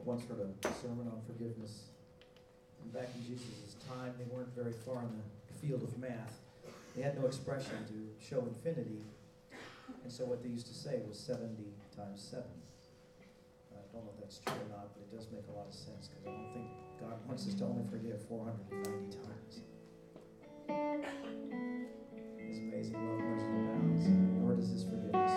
I once heard a sermon on forgiveness. And back in Jesus' time, they weren't very far in the field of math. They had no expression to show infinity. And so what they used to say was 70 times 7. I don't know if that's true or not, but it does make a lot of sense because I don't think God wants us to only forgive 490 times. His amazing love knows no bounds, nor does his forgiveness.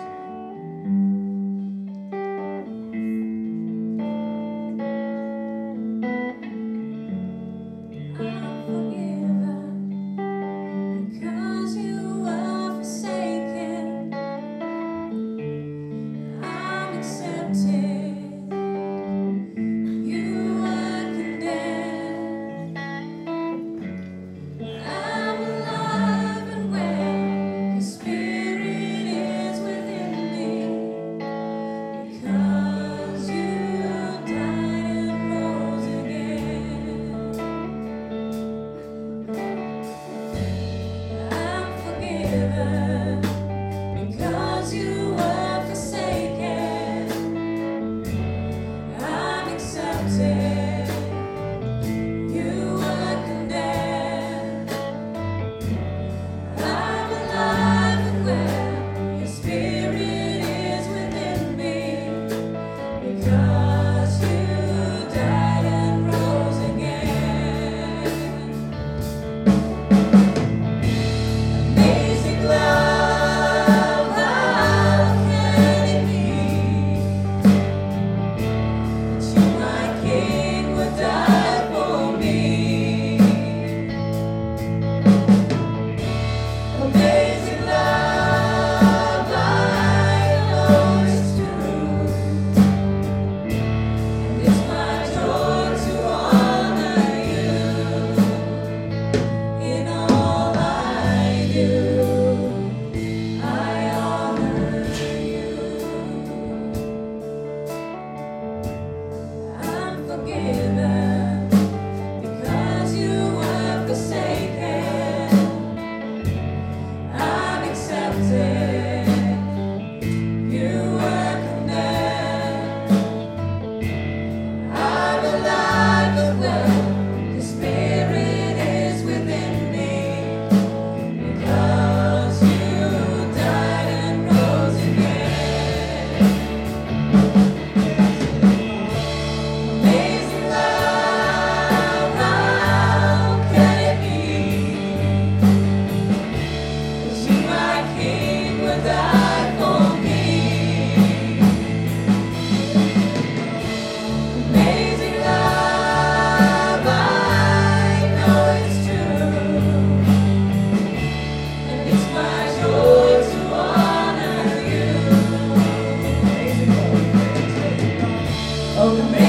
Oh,